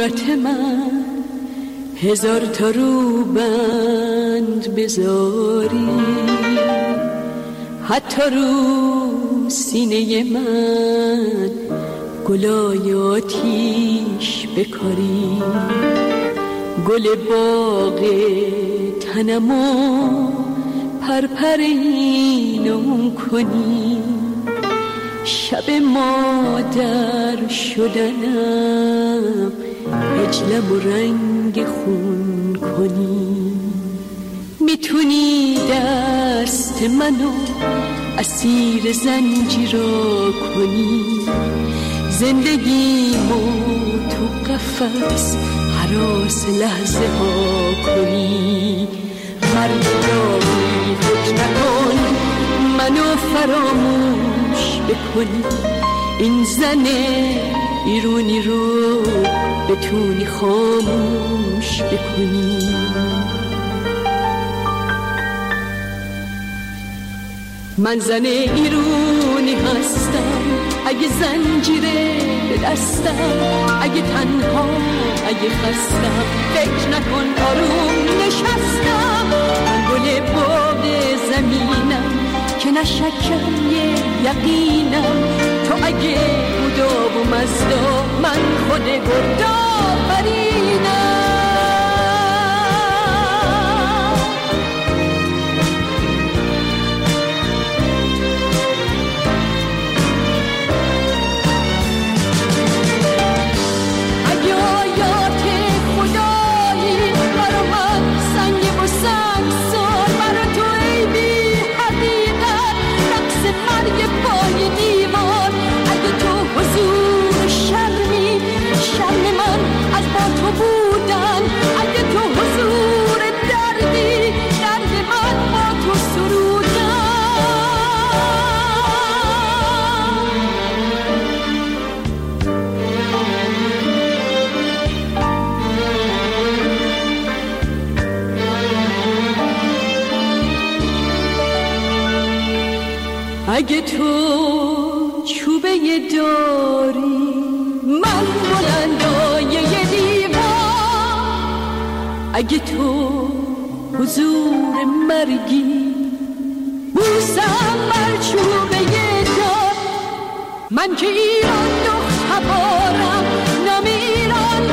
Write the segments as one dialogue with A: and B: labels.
A: صورت من هزار تا روبند بذاری، حتی رو سینه من گلای آتیش بکاری، گل باغ تنمو پرپرینم کنی، شب مادر شدنم هجلم و رنگ خون کنی. میتونی دست منو اسیر زنجیرا کنی، زندگیمو تو قفس هراس لحظه ها کنی. هر جایی فکر نکن منو فراموش بکنی، این زن ایرونی رو بتونی خاموش بکنی. من زن ایرونی هستم، اگه زنجیره به دستم، اگه تنها اگه خستم، فکر نکن آروم نشستم. من گل باغ زمینم که نشکم یقینم، تو اگه بودا و مزدا من خود گردا فرینم. اگه تو چوبه داری من بلندای دیوار، اگه تو حضور مرگی بوسم بر چوبه دار، من که ایران دخت هوارم نم ایران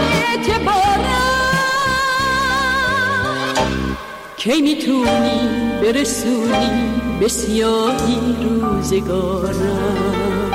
A: اعتبارم. کی میتونی برسونی به سیاهی روزگارم؟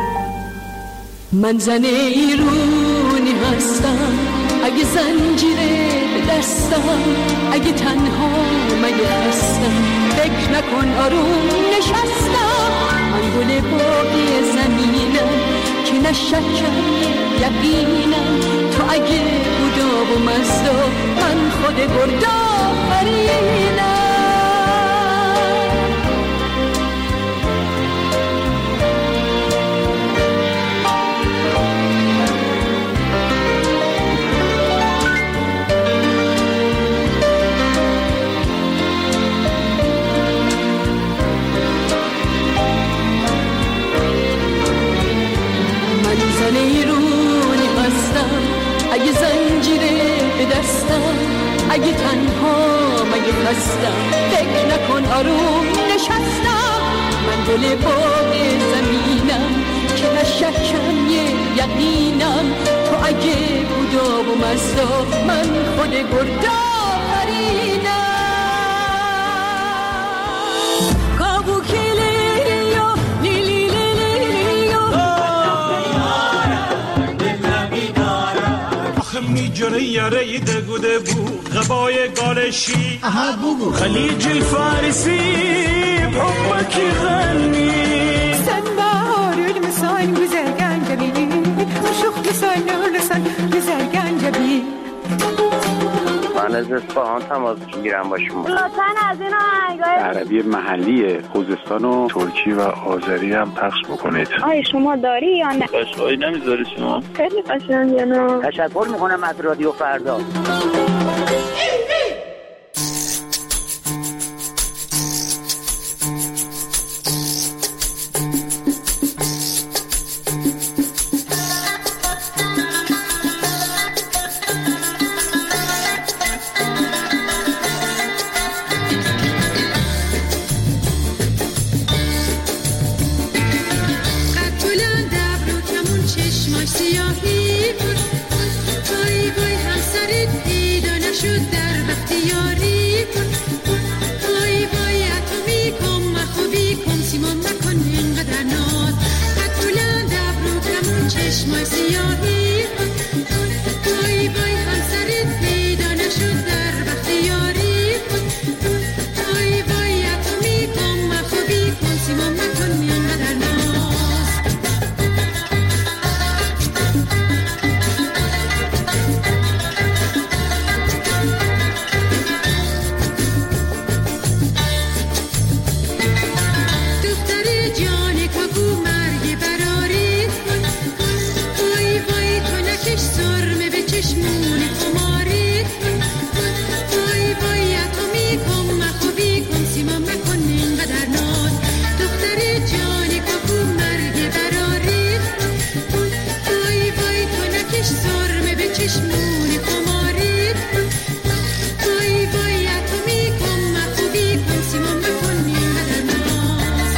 A: من زن ایرونی هستم، اگه زنجیره به دستم، اگه تنها مگه هستم، فکر نکن آروم نشستم. من گل باقی زمینم که نشکم یقینم، تو اگه بودا و مزدا من خود گردا فرینم. اگه زنجیره به دستم، اگه تنها مگه خستم، فکر نکن آروم نشستم. من گل باغ زمینم که نشکم یقینم، تو اگه بودا و مزدا من خود گردا فرینم.
B: میجره یاره دگوده بو غبای گالشی خلیج الفارسی بحبك غني
C: سن بهار المسان güzel gencebi شوخ لسان لسان güzel gencebi.
D: من از اصفهان تماس میگیرم با شما.
E: لطفاً از این آهنگای
F: عربی محلی خوزستان و ترکی و آذری هم پخش بکنید.
E: آیا شما داری یا نه؟
D: قشقایی نمیذاری شما؟
E: خیلی قشنگه نه؟
D: تشکر میکنم از رادیو فردا.
G: نشد در وقت یاری وای وای اتمی کن مخوبی کن سیمان مکن اینقدر ناز قد بلند ابرو کمون چشمای سیاهی وای وای همسرت پیدا نشد در وقت یاری وای وای اتمی کن مخوبی کن سیمان مکن اینقدر ناز چشمون خماری وای وای اتمی کن مخوبی کن سیمان مکن اینقدر ناز دختر جانی کاکو مرگ براری وای وای تو نکش سرمه به چشمون خماری وای وای اتمی کن مخوبی کن سیمان مکن اینقدر ناز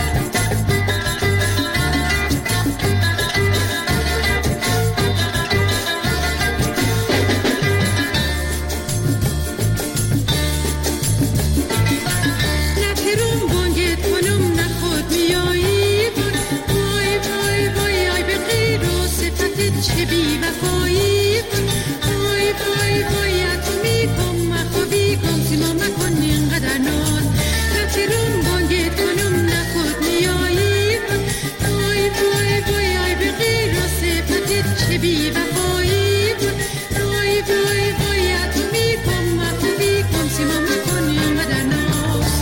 G: چه بی وفایی وای وای وای اتمی کن مخوبی کن سیما مکن اینقدر ناز نتیرون بانگت کنم نخود میایی وای وای وای آی به غیر و صفتت چه بی وفایی وای وای وای اتمی کن مخوبی کن سیما مکن اینقدر ناز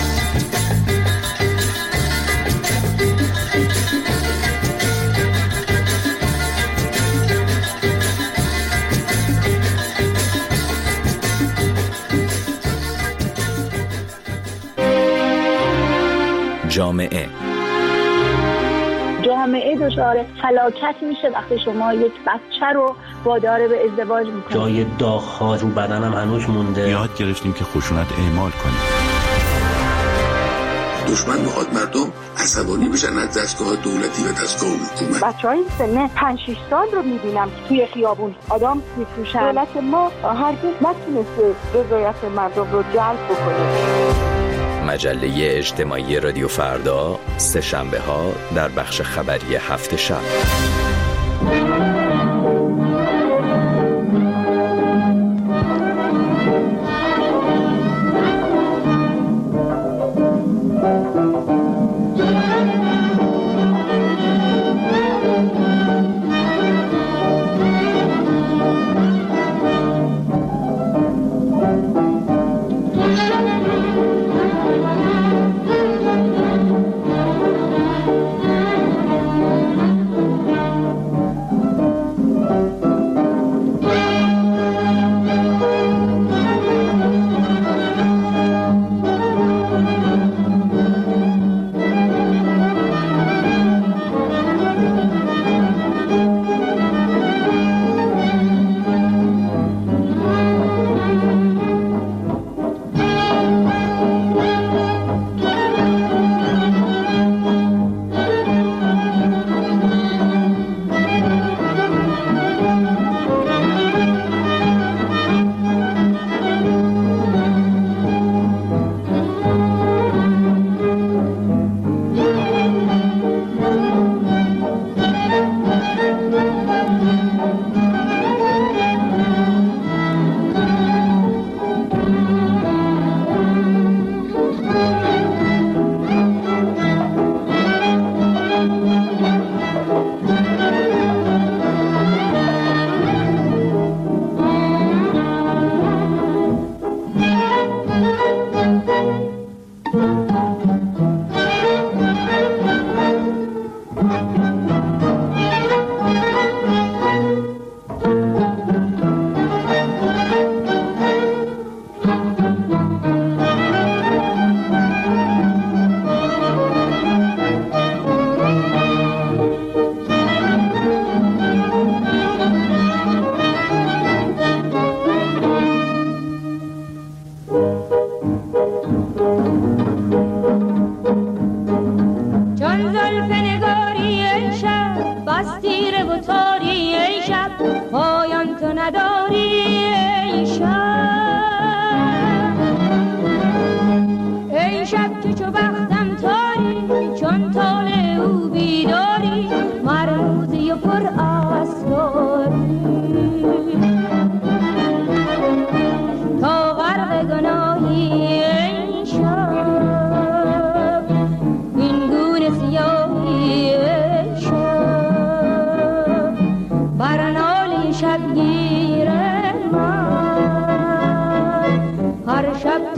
E: جامعه دچار فلاکت میشه وقتی شما یک بچه رو وادار به ازدواج میکنید.
H: جای داغ‌ها رو بدنم هنوز مونده.
I: یاد گرفتیم که خشونت اعمال کنیم.
J: دشمن میخواد مردم عصبانی بشن از دستگاه دولتی و دستگاه حکومت.
E: بچهای سن 5-6 سال رو میبینم که توی خیابون آدم میفروشن. دولت ما هرگز نتونسته رضایت مردم رو جلب بکنه.
K: مجله اجتماعی رادیو فردا سه شنبه ها در بخش خبری هفت شب.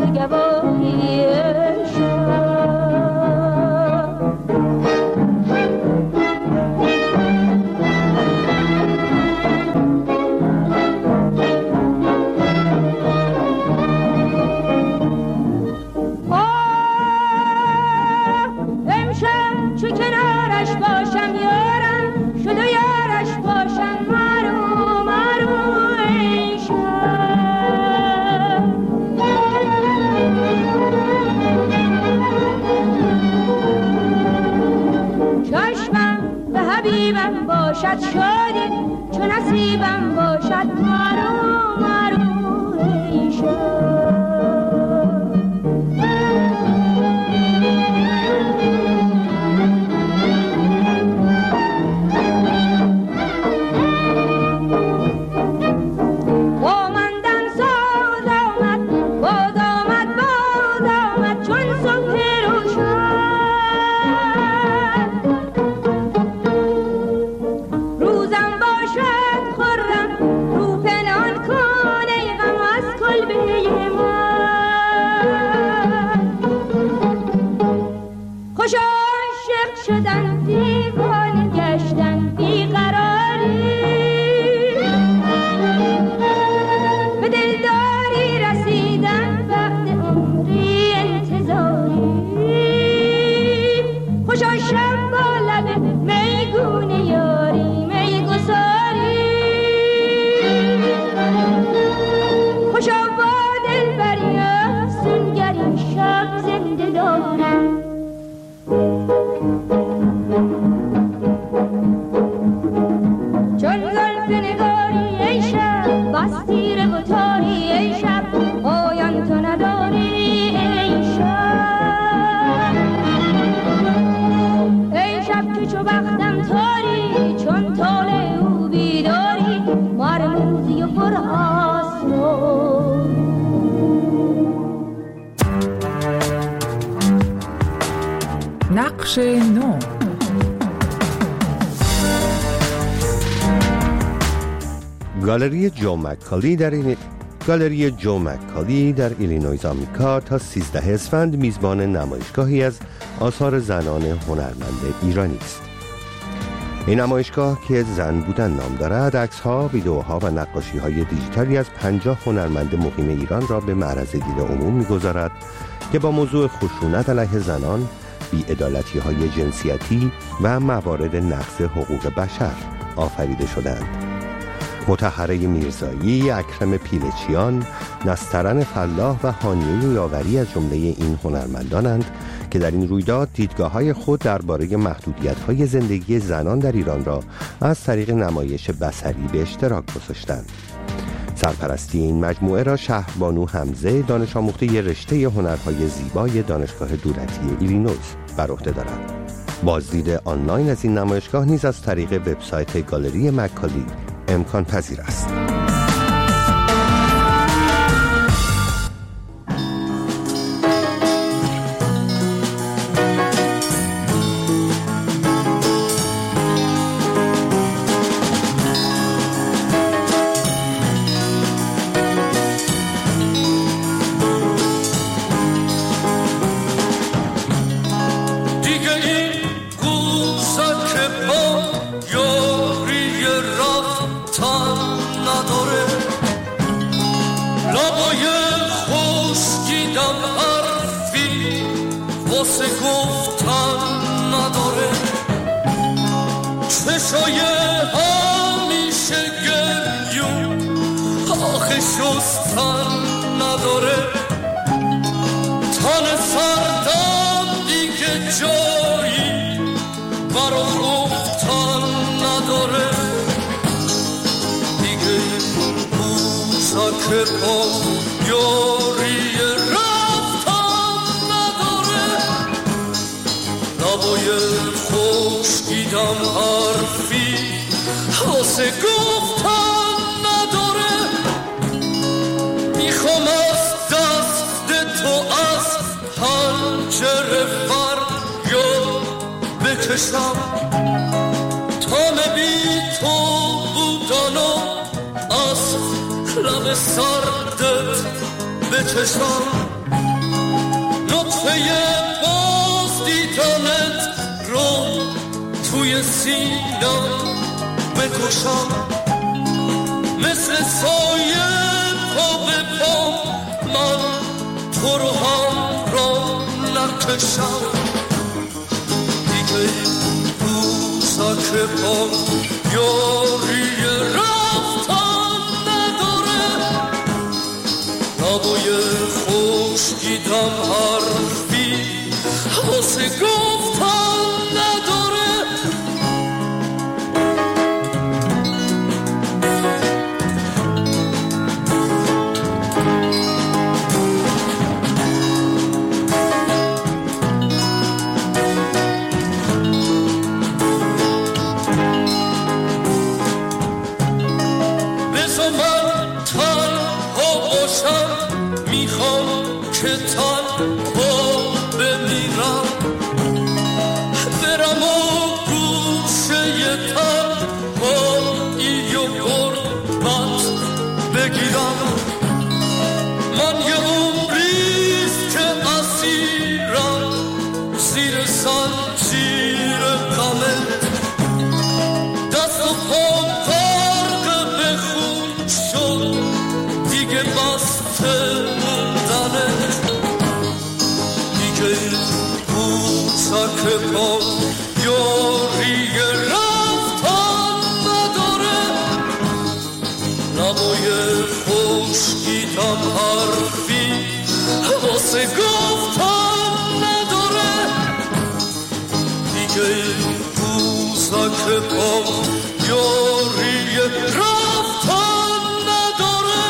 L: تو گواهی حبیبم باشد شادی چون نصیبم باشد مرو مرو ای
M: نقش نو.
N: گالری جو مک‌کالی در ایلینویز آمریکا تا 13 اسفند میزبان نمایشگاهی از آثار زنان هنرمند ایرانی است. این نمایشگاه که زن بودن نام دارد، عکس‌ها، ویدئوها و نقاشی‌های دیجیتالی از 50 هنرمند مقیم ایران را به معرض دید عموم می‌گذارد که با موضوع خشونت علیه زنان، بی‌عدالتی‌های جنسیتی و موارد نقض حقوق بشر آفریده شدند. مطهره میرزایی، اکرم پیلچیان، نسترن فلاح و هانیه یاوری از جمله این هنرمندانند که در این رویداد دیدگاه‌های خود درباره محدودیت‌های زندگی زنان در ایران را از طریق نمایش بصری به اشتراک گذاشتند. سرپرستی این مجموعه را شهربانو حمزه، دانش آموخته رشته هنرهای زیبای دانشگاه دولتی ایلینویز بر عهده دارد. بازدید آنلاین از این نمایشگاه نیز از طریق وبسایت گالری مک‌کالی امکان پذیر است.
O: لب سردت بچشم گوشه باز دیدنت رو توی سینم بکشم، مثل سایه پا به پا من تو رو هم را نکشم. دیگه روزک پا یاری رفتن نداره، نبای خوشگیدم حرفی واسه گفتن نداره. که تنها بمیرم، برم و گوشه تنهایی و غربت بگیرم. من یه عمریست که اسیرم زیر زنجیر غمت، دست و پام غرق به خون شد دیگه بسته که پا یاری رفتن نداره، نبای خوشگیدم حرفی واسه گفتن نداره. دیگه روزک پا یاری رفتن نداره.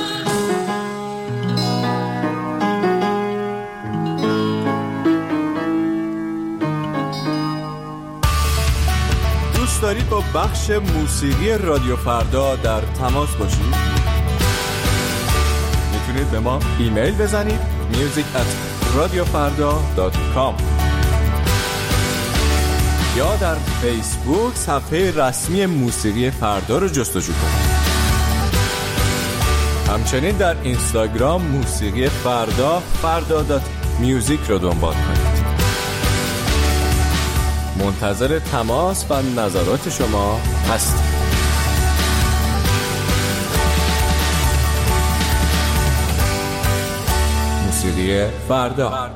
P: دارید با بخش موسیقی رادیو فردا در تماس باشید؟ میتونید به ما ایمیل بزنید music@radiofarda.com یا در فیسبوک صفحه رسمی موسیقی فردا رو جستجو کنید. همچنین در اینستاگرام موسیقی فردا فردا.music رو دنبال کنید. منتظر تماس و نظرات شما هستیم. موسیقی فردا.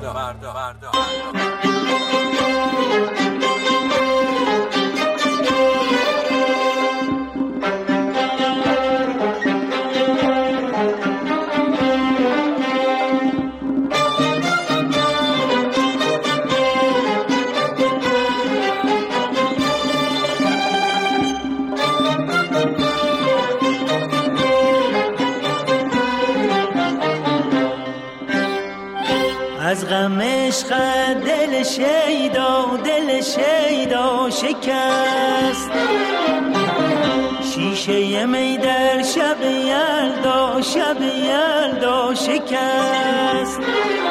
Q: از غم عشق دل شیدا شکست، شیشه می در شب یلدا شکست.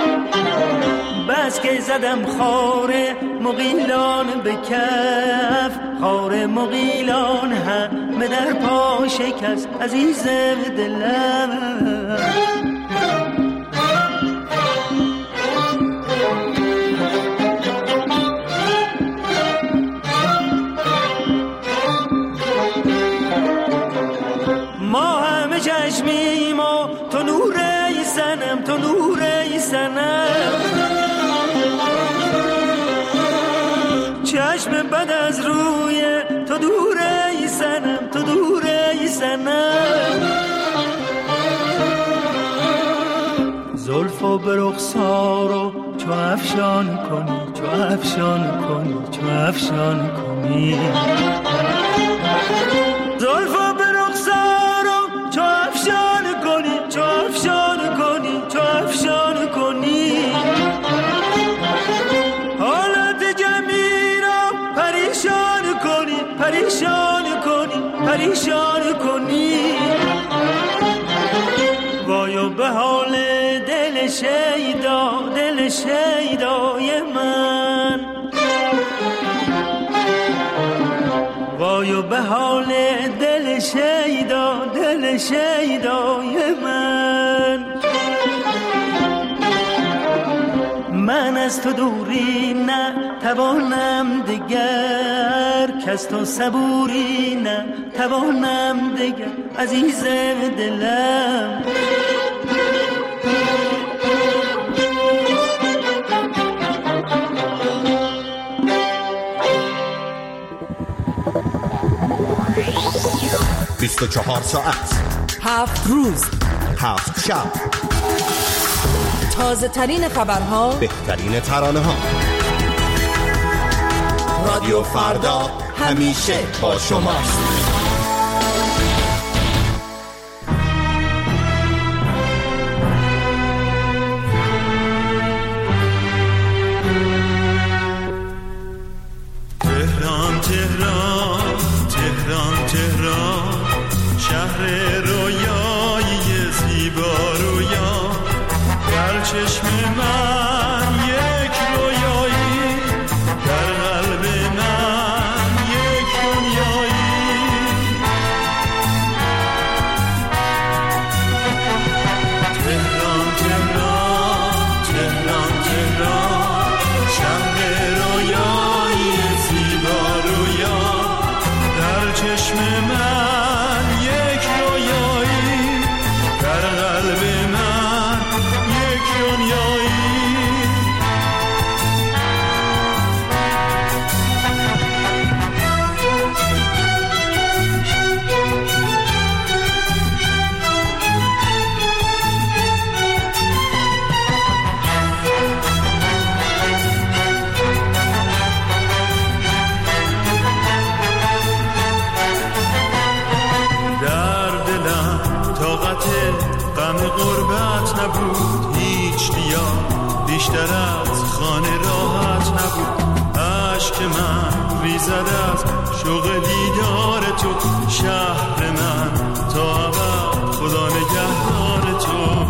Q: بس که زدم خار مغیلان به کف، خار مغیلان همه در پا شکست. عزیز دلم چشمیم و تو نوره سنم، تو نوره سنم. چشم بد از روی تو دوره سنم، تو دوره سنم. زلفو به رخسار و چو افشان کنی، چو افشان کنی، چو افشان کنی. زلفو به رخسار و چو افشان کنی، چو افشان کنی، چو افشان کنی. حالت جمی را پریشان کنی، پریشان کنی، پریشان کنی. وایو به حال دل شیدا، دل شیدای من. وایو به حال دل شیدا، دل شیدای من. من از تو دوری نه توانم دگر، کس تو صبوری نه توانم دگر، عزیز دلم.
R: بیست و 24 ساعت
M: 7 روز
R: 7 شب،
M: تازه ترین خبرها،
R: بهترین ترانه ها. رادیو فردا همیشه با شماست.
B: تهران تهران تهران تهران، شهر رویایی زیبا رویا، در چشم من یک رویایی، در قلب من یک دنیایی. تهران تهران تهران تهران، شهر رویایی زیبا رویا، در چشم من یک رویایی، در قلب من یک دنیایی. غم غربت نبود هیچ دیا، بیشتر از خانه راحت نبود. عشق من ریزد از شوق دیدار تو، شهر من تا ابد خدا نگهدار تو.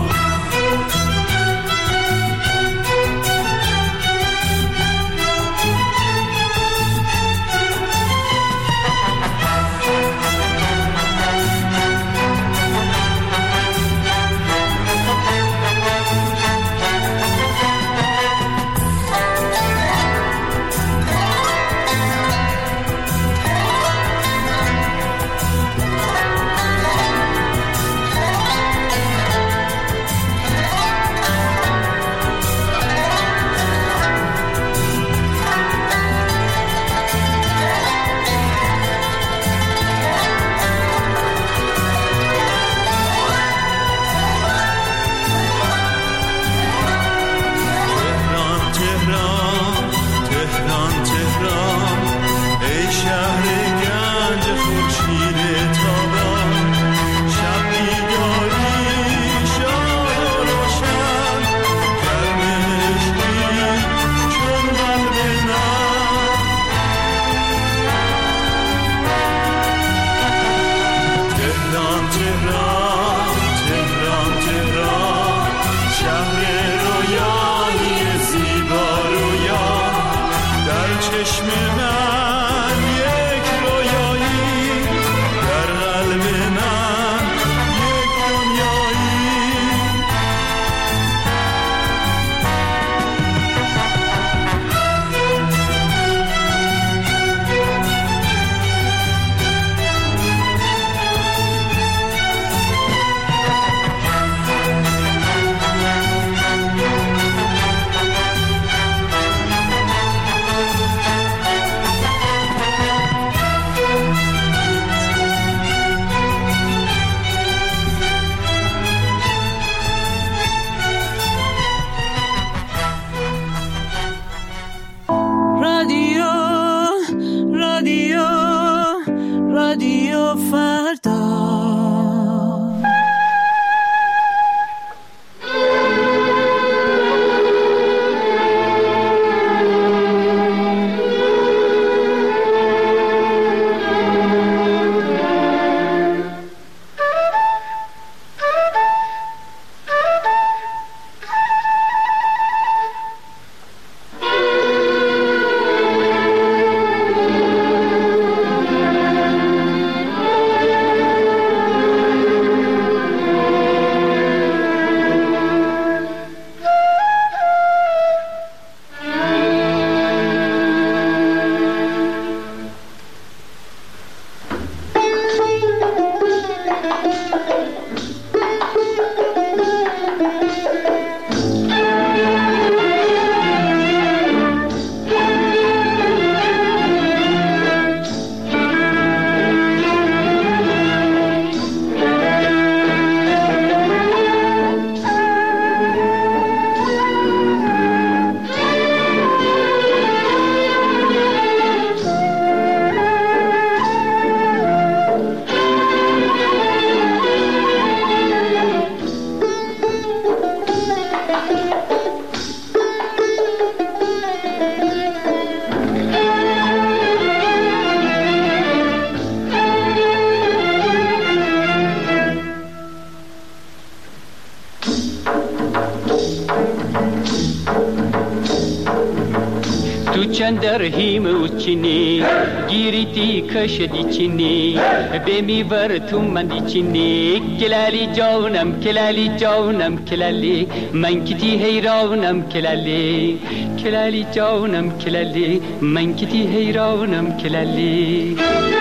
S: تو چندر هیم اوچینی گیریتی کشدی چینی بمیور تو مندی چینی کلالی جانم کلالی جانم کلالی من کتی حیرانم کلالی کلالی جانم کلالی من کتی حیرانم کلالی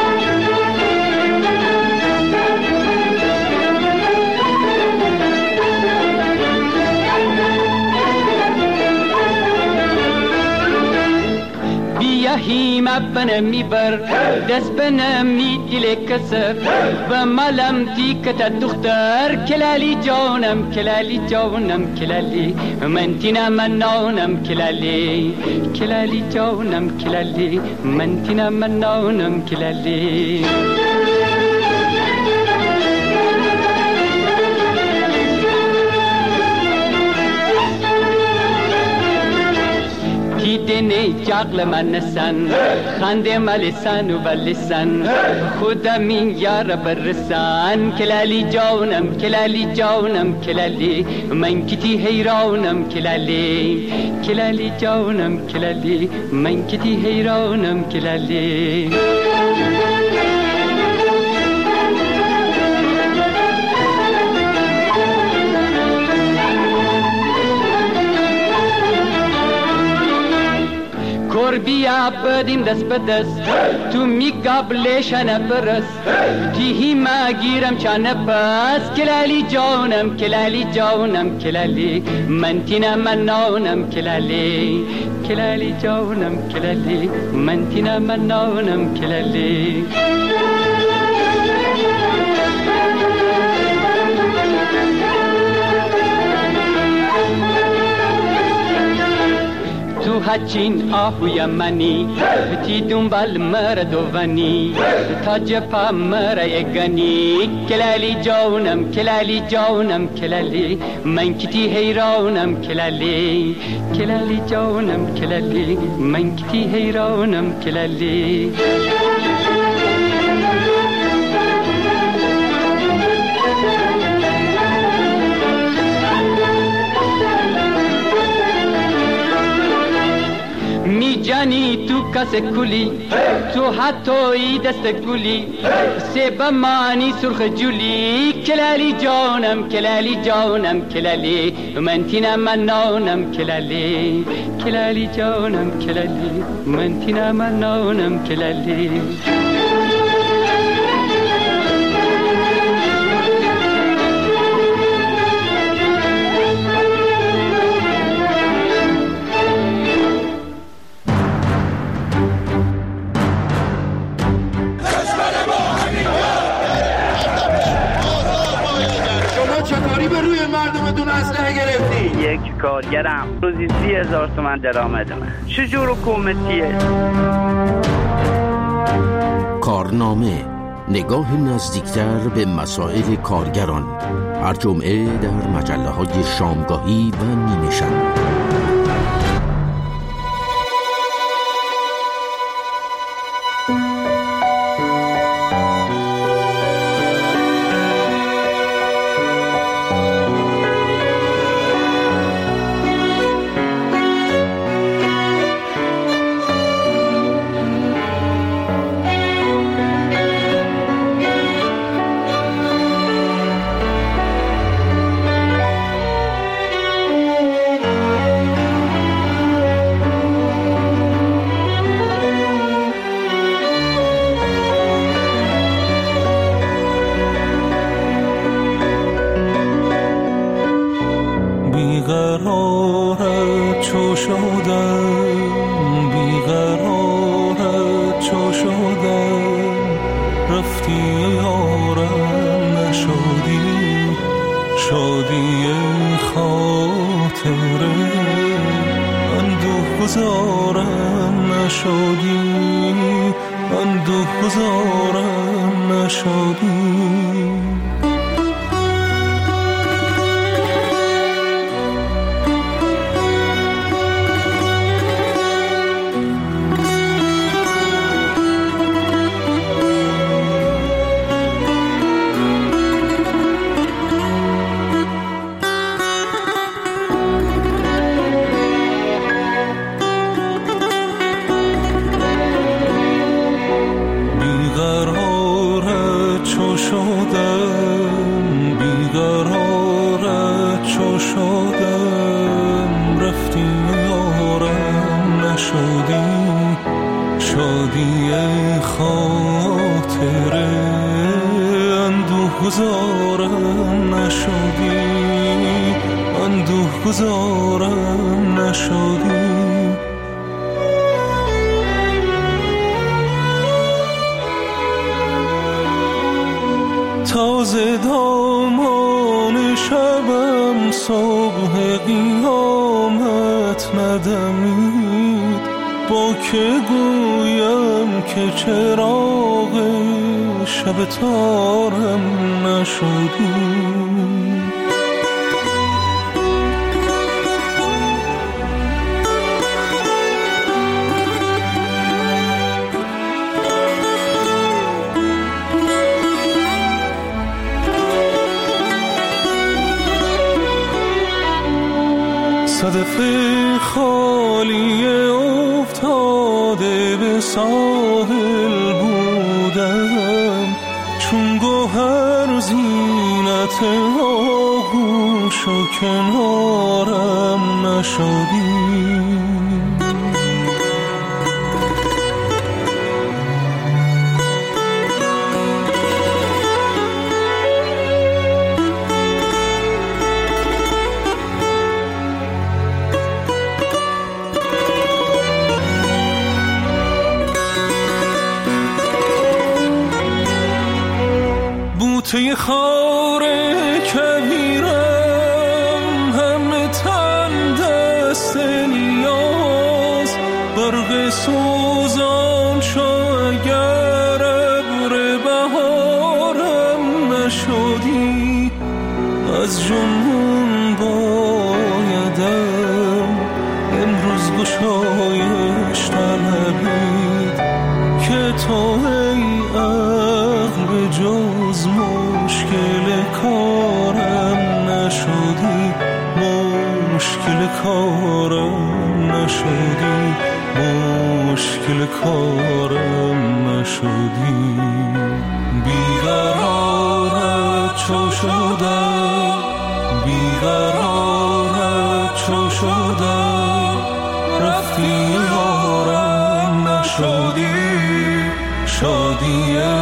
S: هیم ابنم میبر دست بنم میدیل کسف و ملم تیکت دختر کلالی جانم کلالی جانم کلالی من تینا منانم کلالی کلالی جانم کلالی من تینا منانم کلالی دنی جاغل من سن خنده مال سن و لسان خدا من یار برسان کلالی جانم کلالی جانم کلالی من کتی حیرانم کلالی کلالی جانم کلالی من کتی حیرانم کلالی بیا بدیم دست به دست تو می قبلشن برس تیهی ما گیرم چانه پس کلالی جانم کلالی جانم کلالی من تینا منانم کلالی کلالی جانم کلالی من تینا منانم کلالی تو هچین آهوی منی تی دنبال مردوانی تا جپا مرایگانی کلالی جانم کلالی جانم کلالی من کتی حیرانم کلالی کلالی جانم کلالی من کتی حیرانم کلالی جانی تو کس کلی تو حتی دست گلی سب مانی سرخ جولی کلالی جانم کلالی جانم کلالی من تینا منانم کلالی کلالی جانم کلالی من تینا منانم کلالی
D: یک کارگرم روزی 30,000 تومان درآمد من چجور حکومتیه؟
T: کارنامه نگاه نزدیکتر به مسائل کارگران هر جمعه در مجله های شامگاهی و نیمه شب.
U: شادم رفتی یارم نشدی شادی خاطره اندوه گذارم نشدی اندوه گذارم نشدی تازه دامان شبم صبح قیامت ندمید با که گویم که چراغ شب تارم نشدی صدف خالی افتاده به ساحل بودم چون گوهر زینت آغوش و کنارم نشدی توی خار کبیرم همه تن دست نیاز برق سوزان شو اگر ابر بهارم نشدی از جنون بایدم امروز گشایش طلبید که تو ای عقل به جز مشکل کارم نشدی مشکل کارم نشدی مشکل کارم نشدی بیقرارت چو شدم بیقرارت چو شدم رفتی یارم نشدی شادی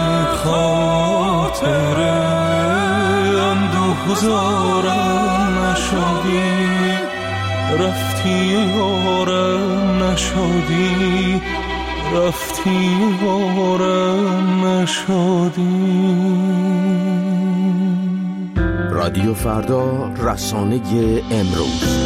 U: خاطره اندوه گذارم نشدی رفتی یارم نشدی رفتی یارم نشدی.
T: رادیو فردا، رسانه امروز.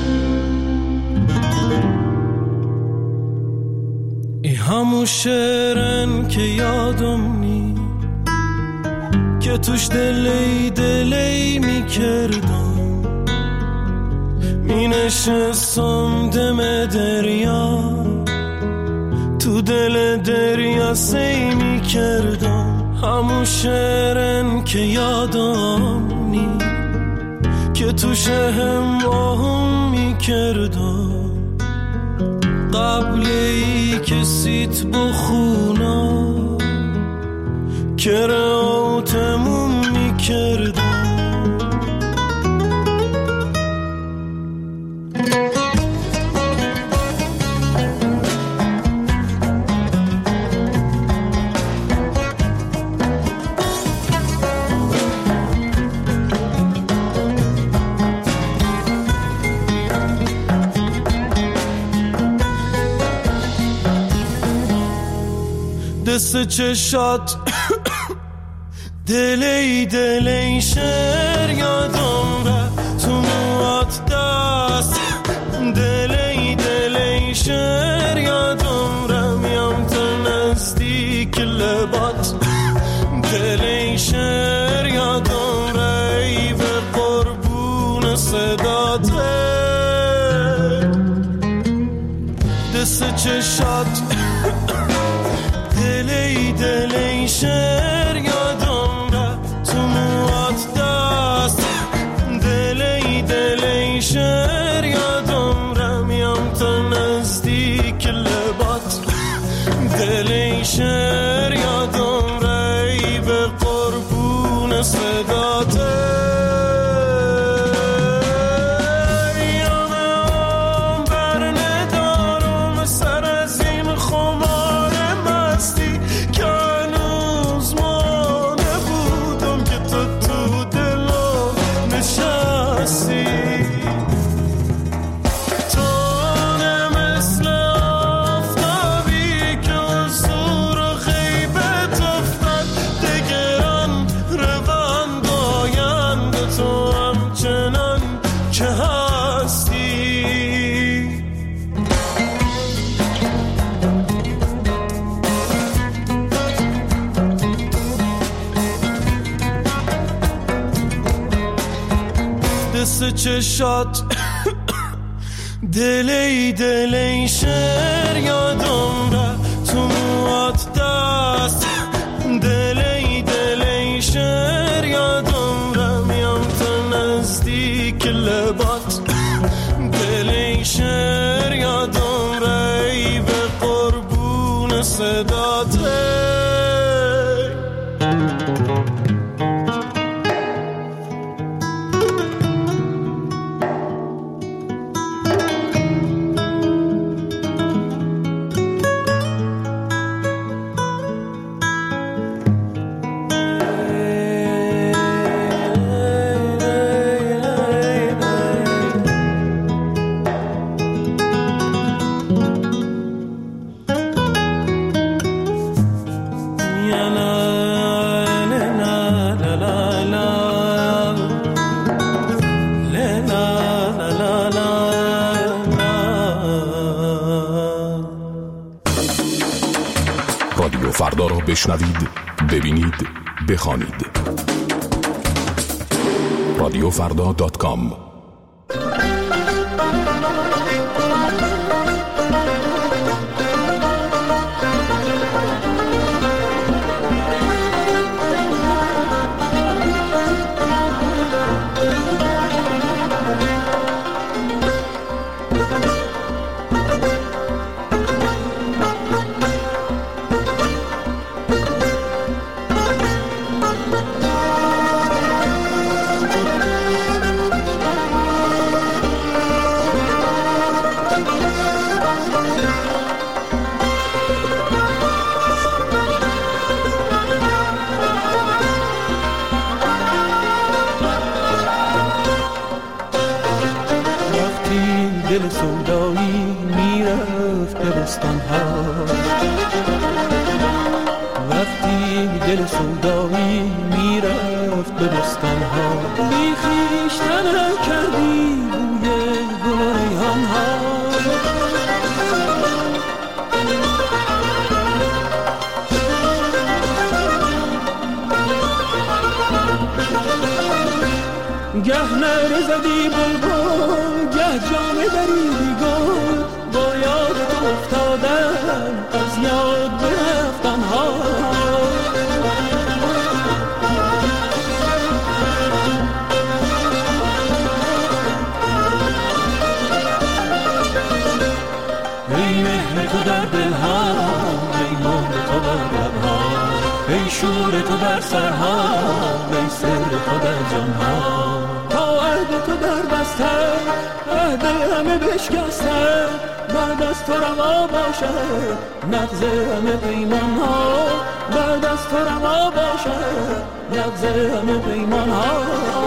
U: ای همون شعرن که یادم نی که توش دلی میکردم می نشستم دم دریا تو دل دریا سی میکردم همون شعرن که یادم نی که توش هم آهم میکردم قبل ای که سیت بخونا که راتمون میکردم دست چشات دلی شعر یادم را تو موات دست دلی شعر یادم را میام تا نزدیک لبات دلی شعر یادم را ای به قربون صداته دست چشات دلی شعر یادم را تو موات دست دلی شعر یادم را میام تا نزدیک لبات دلی شعر یادم را ای به قربون صداته که هستی. دست چشات دلی شعر یادم را تو موات دست دلی شعر یادم را میام تا نزدیک لبات دلی شعر یادم را ای به قربون صداته.
A: رادیو فردا را بشنوید، ببینید، بخوانید. radiofrda.com.
U: دل سودایی میرفت به بستان ها، وقتی دل سودایی میرفت به بستان ها، بی خویشتن کردی بوی گل و ریحان ها. گه نره زدی بلبل، گه جامه دریدی گل، با یاد تو افتادم از یاد برفتن ها. ای مهر تو در دل ها، ای مهر تو بر لب ها، ای شور تو بر سرها، ای سر تو در جان ها. عهد تو در بسته، عهد همه بشکسته، بعد از تو روا باشه نقض همه پیمان ها، بعد از تو روا باشه نقض همه پیمان ها.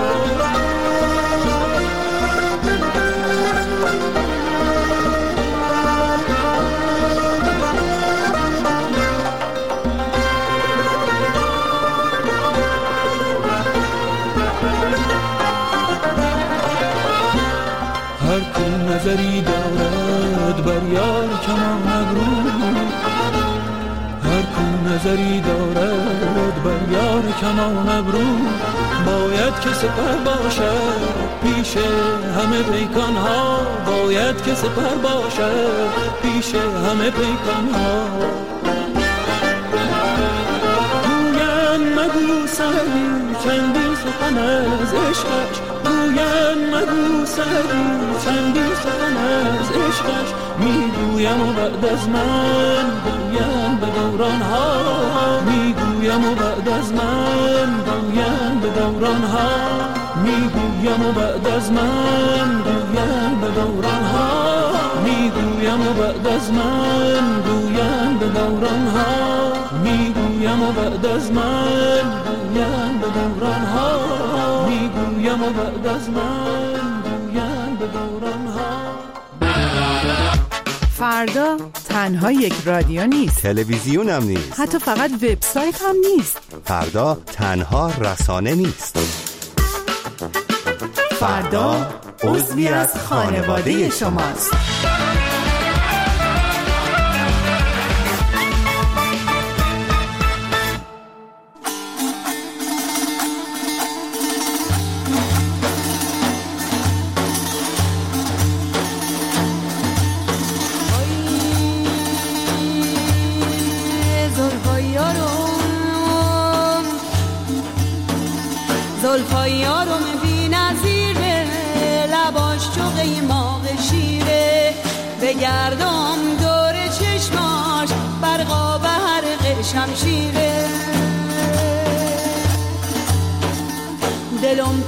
U: هر کو نظری دارد بر یار کمان ابرو، هر کو نظری دارد بر یار کمان ابرو، باید که سپر باشد پیش همه پیکان ها، باید که سپر باشد پیش همه پیکان ها. گویند مگو سری چندین سخن از عشقش، گویند مگو سری چندین سخن از عشقش، میگویم و بعد از من گویم به دوران ها، میگویم و بعد از من گویم به دوران ها، میگویم و بعد از من گویم به دوران ها، میگویم و بعد از من گویم به دوران ها، میگویم و بعد از من گویم به دوران ها، میگویم و بعد از من گویم به دوران ها.
C: فردا تنها یک رادیو نیست،
N: تلویزیون هم نیست،
C: حتی فقط وبسایت هم نیست.
N: فردا تنها رسانه نیست،
C: فردا
R: عضوی از خانواده شماست.
F: زلفای یارم بی نظیره، لباش چوق ایماغ شیره، بگردم دور چشماش برقا به حرق شمشیره. دلم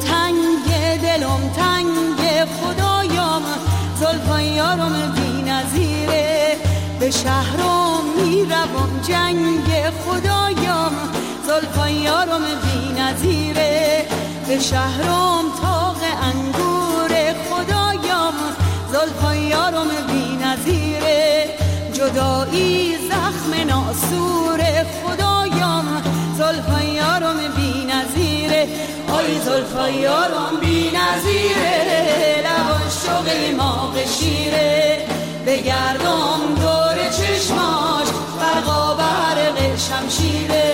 F: تنگه خدایم، زلفای یارم بی نظیره، به شهرم میروم جنگ خدایم، زلفای یارم بی نظیره، به شهرم تاق انگور خدایم، زلفای یارم بی نظیره، جدایی زخم ناسور خدایم، زلفای یارم بی نظیره. آی زلفای یارم بی نظیره، لباش شوق ایماغ شیره، بگردم دور چشماش برقا به حرق شمشیره.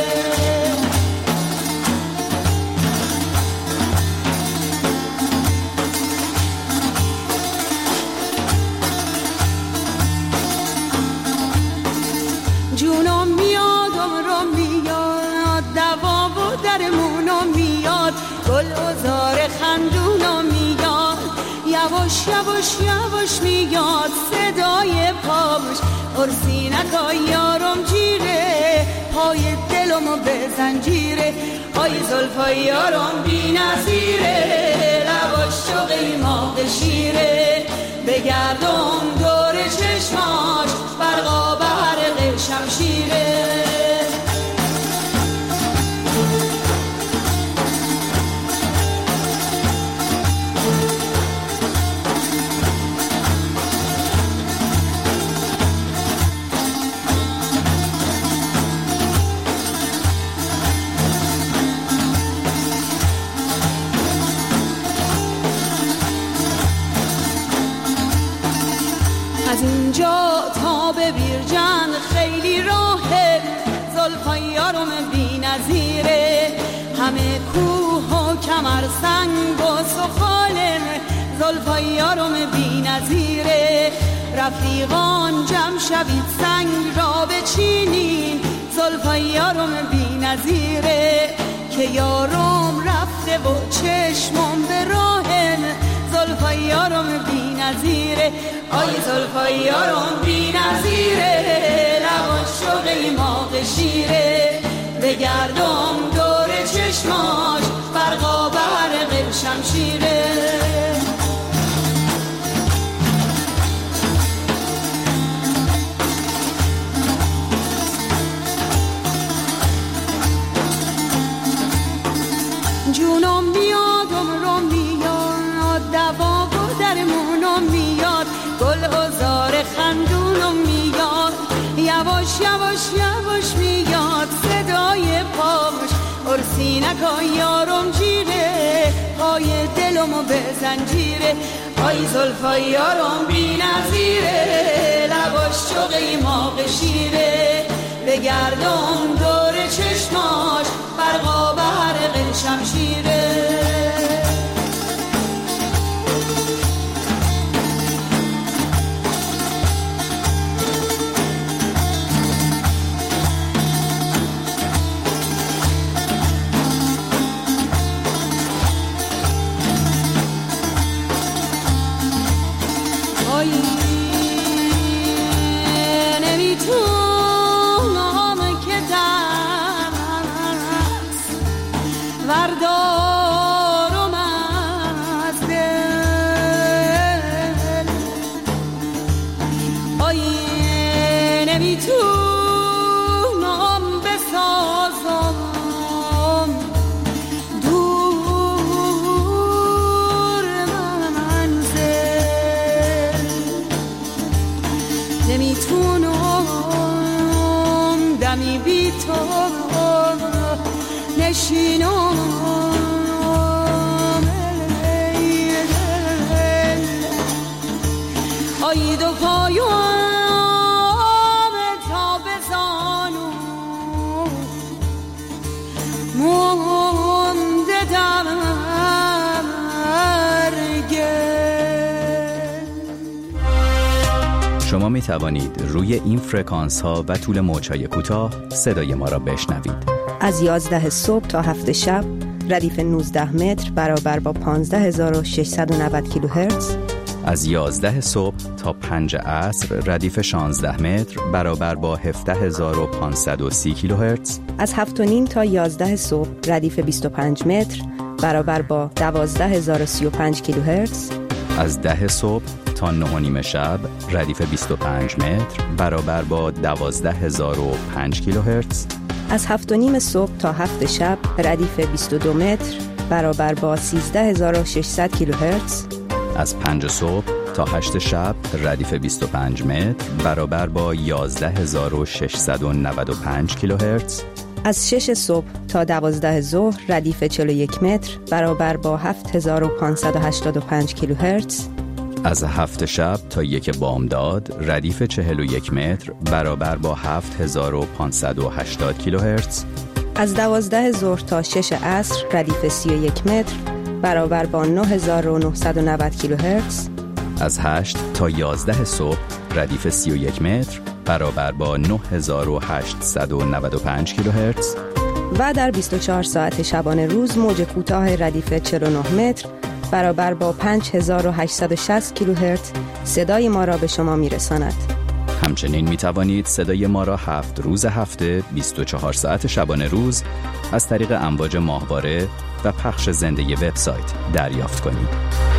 F: جونم میادم رو میاد، دوا و درمونم میاد، گل ازار خندونم میاد، یواش یواش یواش میاد صدای پاش، ارسینکای یارم جیره، پای دلمو به زنجیره. آی زلفای یارم بی نظیره، لباش شوق ایماغ شیره، بگردم دور چشماش برقا به حرق شمشیره. از اینجا تا به بیرجند خیلی راهه، زلفای یارم بی نظیره، همه کوه و کمر سنگ و سفاله، زلفای یارم بی نظیره، رفیقان جمع شوید سنگ را بچینین، زلفای یارم بی نظیره، که یارم رفته و چشمم به راهن، زلفای یارم بی نظیره. آی زلفای یارم بی نظیره، لباش شوق ایماغ شیره، بگردم دور چشماش برقا به حرق شمشیره. جونم میادم رو میاد، دوا و درمونم میاد، گل ازار خندونم میاد، یواش یواش یواش میاد صدای پاش، ارسینکای یارم جیره، پای دلمو به زنجیره. آی زلفای یارم بی نظیره، لباش شوق ایماغ شیره، بگردم دور چشماش برقا به حرق شمشیره. نمیتونم که دست وردارم از دل، آی نمیتونم بسازم دور منزل، نمیتونم دمی بی تو نشینم.
K: شما می توانید روی این فرکانس ها و طول موج‌های کوتاه صدای ما را بشنوید.
G: از 11 صبح تا 7 شب ردیف 19 متر برابر با 15690 کیلوهرتز.
K: از 11 صبح تا 5 عصر ردیف 16 متر برابر با 17530 کیلوهرتز.
G: از 7:30 تا 11 صبح ردیف 25 متر برابر با 12035 کیلوهرتز.
K: از 10 صبح تا 9:30 شب ردیف 25 متر برابر با 12005 کیلوهرتز.
G: از 7:30 صبح تا 7 شب ردیف 22 متر برابر با 13600 کیلوهرتز.
K: از 5 صبح تا 8 شب ردیف 25 متر برابر با 11695 کیلوهرتز.
G: از 6 صبح تا 12 ظهر ردیف 41 متر برابر با 7585 کیلوهرتز.
K: از 7 شب تا 1 بامداد ردیف 41 متر برابر با 7580 کیلوهرتز.
G: از 12 ظهر تا 6 عصر ردیف 31 متر برابر با 9990 کیلوهرتز.
K: از 8 تا 11 صبح ردیف 31 متر برابر با 9895 کیلوهرتز.
G: و در 24 ساعت شبانه روز موج کوتاه ردیف 49 متر برابر با 5860 کیلوهرتز صدای ما را به شما میرساند.
K: همچنین می توانید صدای ما را 7 روز هفته 24 ساعت شبانه روز از طریق امواج ماهواره و پخش زنده وبسایت دریافت کنید.